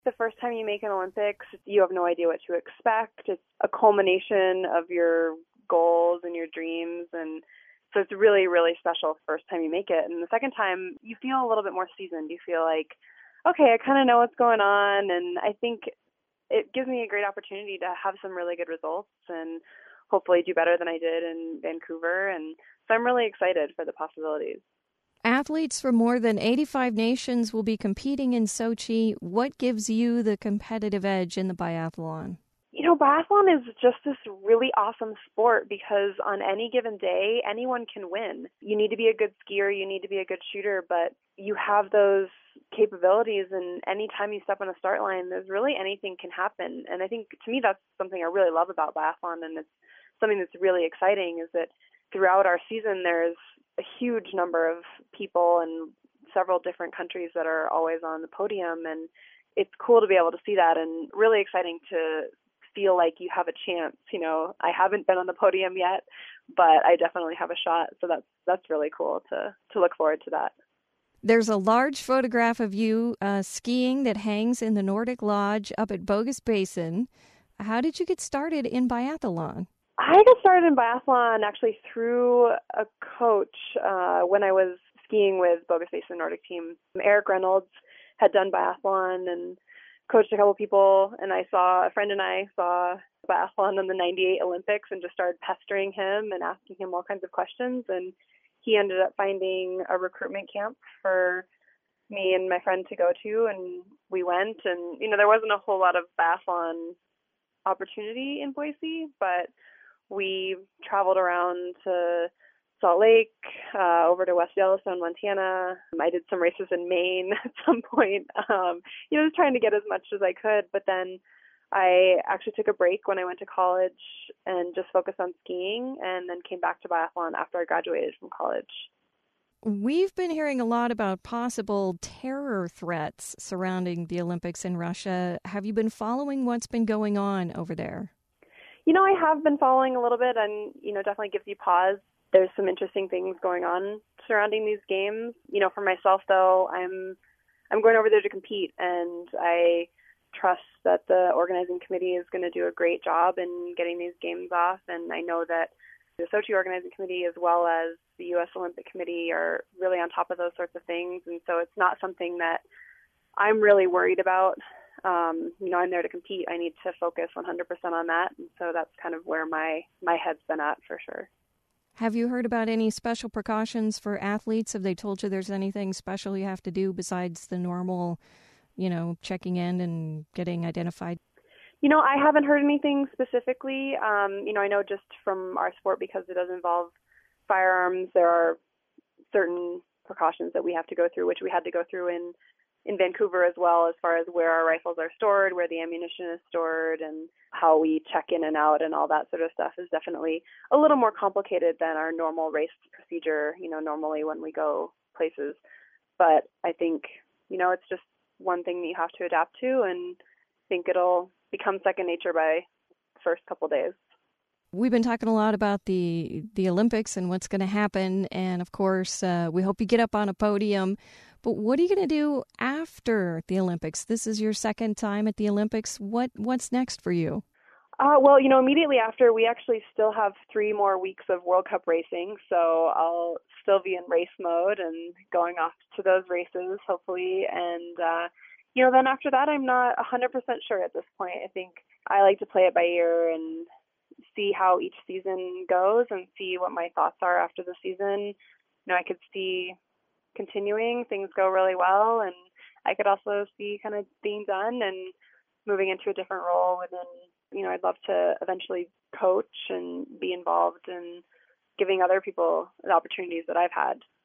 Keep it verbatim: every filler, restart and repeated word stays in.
The first time you make an Olympics, you have no idea what to expect. It's a culmination of your goals and your dreams, and so it's really, really special first time you make it. And the second time, you feel a little bit more seasoned. You feel like, okay, I kind of know what's going on, and I think it gives me a great opportunity to have some really good results and hopefully do better than I did in Vancouver. And so I'm really excited for the possibilities. Athletes from more than eighty-five nations will be competing in Sochi. What gives you the competitive edge in the biathlon? You know, biathlon is just this really awesome sport because on any given day, anyone can win. You need to be a good skier, you need to be a good shooter, but you have those capabilities, and anytime you step on a start line, there's really anything can happen. And I think, to me, that's something I really love about biathlon, and it's something that's really exciting, is that throughout our season, there's a huge number of people and several different countries that are always on the podium, and it's cool to be able to see that, and really exciting to feel like you have a chance. You know, I haven't been on the podium yet, but I definitely have a shot. So that's that's really cool to to look forward to that. There's a large photograph of you uh, skiing that hangs in the Nordic Lodge up at Bogus Basin. How did you get started in biathlon? I got started in biathlon actually through a coach uh, when I was skiing with Bogus Basin Nordic team. Eric Reynolds had done biathlon and coached a couple people, and I saw, a friend and I saw biathlon in the ninety-eight Olympics and just started pestering him and asking him all kinds of questions, and he ended up finding a recruitment camp for me and my friend to go to, and we went, and, you know, there wasn't a whole lot of biathlon opportunity in Boise, but we traveled around to Salt Lake, uh, over to West Yellowstone, Montana. I did some races in Maine at some point, um, you know, just trying to get as much as I could. But then I actually took a break when I went to college and just focused on skiing, and then came back to biathlon after I graduated from college. We've been hearing a lot about possible terror threats surrounding the Olympics in Russia. Have you been following what's been going on over there? You know, I have been following a little bit, and, you know, definitely gives you pause. There's some interesting things going on surrounding these games. You know, for myself, though, I'm I'm going over there to compete, and I trust that the organizing committee is going to do a great job in getting these games off. And I know that the Sochi organizing committee, as well as the U S Olympic Committee, are really on top of those sorts of things. And so it's not something that I'm really worried about. Um, you know, I'm there to compete. I need to focus one hundred percent on that. And so that's kind of where my, my head's been at, for sure. Have you heard about any special precautions for athletes? Have they told you there's anything special you have to do besides the normal, you know, checking in and getting identified? You know, I haven't heard anything specifically. Um, you know, I know just from our sport, because it does involve firearms, there are certain precautions that we have to go through, which we had to go through in in Vancouver as well, as far as where our rifles are stored, where the ammunition is stored, and how we check in and out, and all that sort of stuff is definitely a little more complicated than our normal race procedure, you know, normally when we go places. But I think, you know, it's just one thing that you have to adapt to, and I think it'll become second nature by the first couple days. We've been talking a lot about the the Olympics and what's going to happen, and of course, uh, we hope you get up on a podium. But what are you going to do after the Olympics? This is your second time at the Olympics. What what's next for you? Uh, well, you know, immediately after, we actually still have three more weeks of World Cup racing, so I'll still be in race mode and going off to those races, hopefully. And, uh, you know, then after that, I'm not one hundred percent sure at this point. I think I like to play it by ear and see how each season goes and see what my thoughts are after the season. You know, I could see continuing, things go really well, and I could also see kind of being done and moving into a different role within, you know, I'd love to eventually coach and be involved in giving other people the opportunities that I've had.